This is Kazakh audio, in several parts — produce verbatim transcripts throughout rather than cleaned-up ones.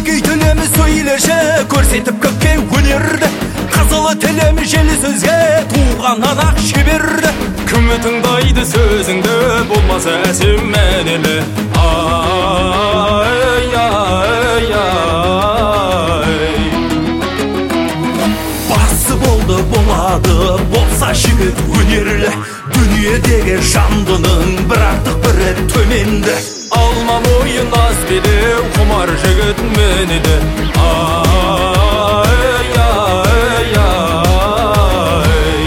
Қанекей тілімі сөйлеші, көрсетіп көпке өнерді. Қызылы тілімі желі сөзге, туғаннан ақ шеберді. Кімі тыңдайды сөзіңді, болмаса әсем мәнелі. Ай, ай, ай. Басы болды болады, болса жігіт өнерлі. Дүниедегі жандының бір артық бірі төменді. Алма мойын аз белеу, құмар жігіт менеді. Ай, ай, ай.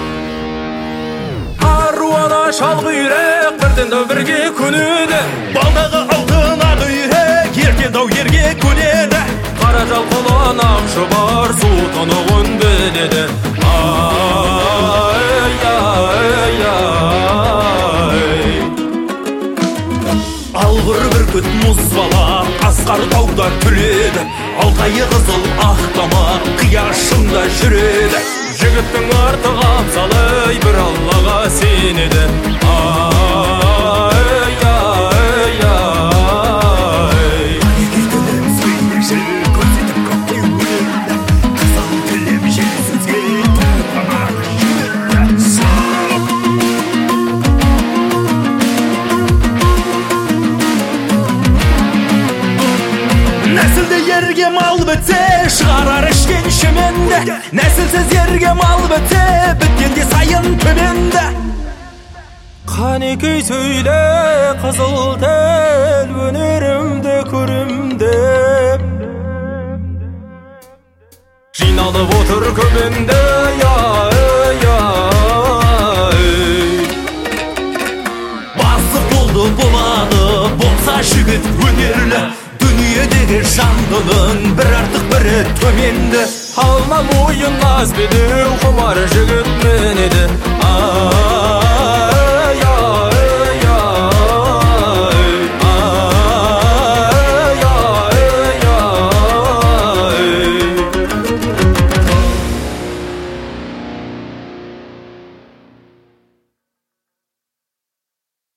Аруана шалғүйрек, бірден дау бірге көнеді. Балдағы алтын ақ үйрек, ертен дау ерге көнеді. Қара жалқылан ақ шұбар, су тұнығын біледі. Ай, ай, ай. Алғыр бүркіт мұз бала, асқар тауда түледі. Алтайы қызыл ақтама, қияшында жүреді. Жігіттің артық абзалы, бір Аллаға сенеді. Ай, ай, ай. Қанекей тілім сөйлеші, көрсетіп көпке өнерді. Қызыл тілім желі сөзге, туғаннан ақ шеберді. Нәсілді ерге мал бітсе, шығарар іштен шеменді. Нәсілсіз ерге мал бітсе, біткенде сайын төменді. Қанекей сөйле, қызыл тіл, өнерімді көрімді. Жиналып отыр көбенді, ай, ай. Басы болды болады, болса жігіт өнерлі. Дүниедегі жандының бір артық бірі төменді. Алма мойын аз белеу, құмар жігіт менеді.